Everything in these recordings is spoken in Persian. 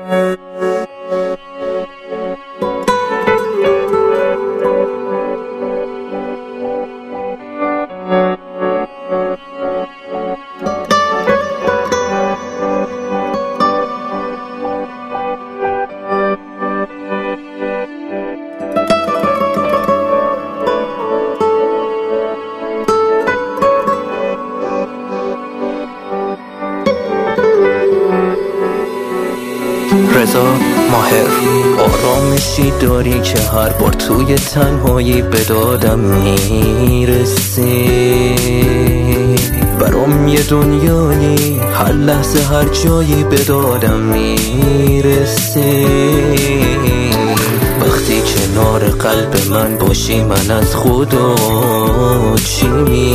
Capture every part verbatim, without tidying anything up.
رضا ماهر. آرامشی داری که هر بار توی تنهایی به دادم میرسی، برام یه دنیایی هر لحظه هر جایی به دادم میرسی. وقتی کنار قلب من باشی من از خدا چی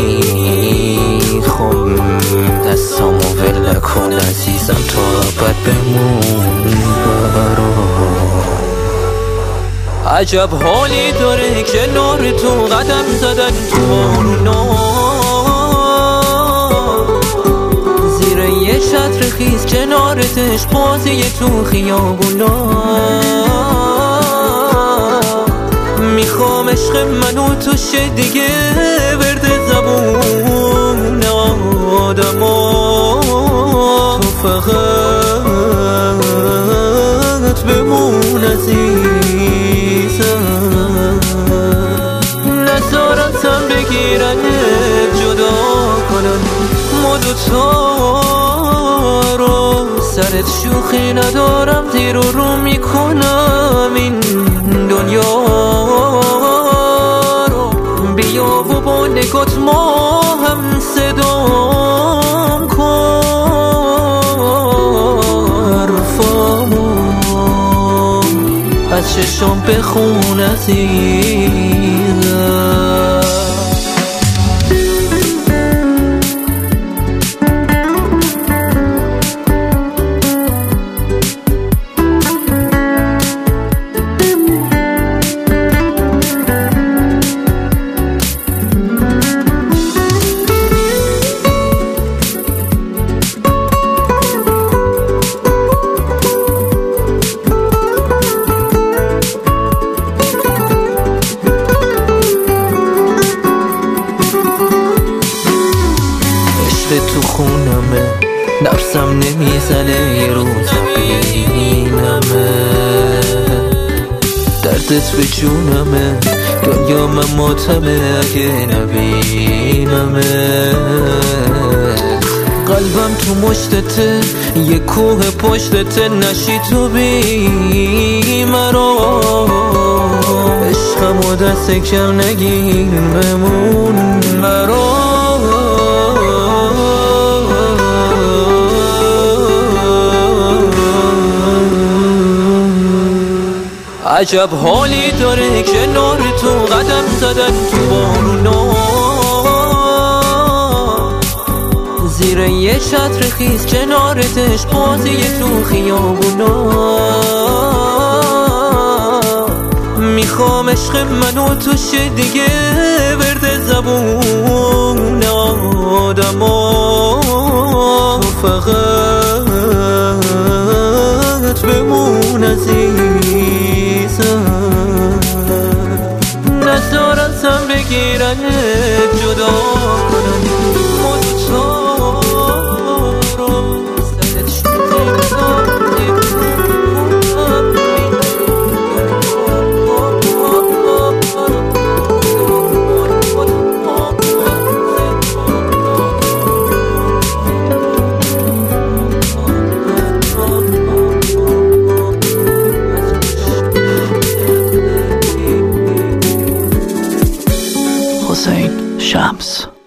میخوام؟ دستامو ول کن عزیزم تا ابد بمون برام. عجب حالی داره کنار تو قدم زدن تو بارونا، زیر یه چتر خیس کنارتش بازی تو خیابونا. میخوام عشق منو تو شه دیگه ورد زبون آدما، تو فقط بمون عزیزم. نظارتم بگیرن جدا کنن ما دوتا رو، سرت شوخی ندارم زیر و رو میکنم این دنیا رو. بیا و با نگات ما هم صدام کن حرفامو، از چشم بخون عزیزم. تو خونمه نفسم نمیزنه یه روز ببینمه، دردت به جونمه دنیا من ماتمه اگه نبینمه. قلبم تو مشتته یه کوه پشتته، نشی تو بی مرا. عشقمو دست کم نگیر بمون برا. عجب حالی داره کنار تو قدم زدن تو بارونا، زیر یه چتر خیس کنارتش بازی تو خیابونا. میخوام عشق منو تو شه دیگه ورد زبون آدما، تو فقط بمون عزیزم. نظارتم بگیرن جدا کنن ما دوتا رو، سرت شوخی ندارم حسین شمس.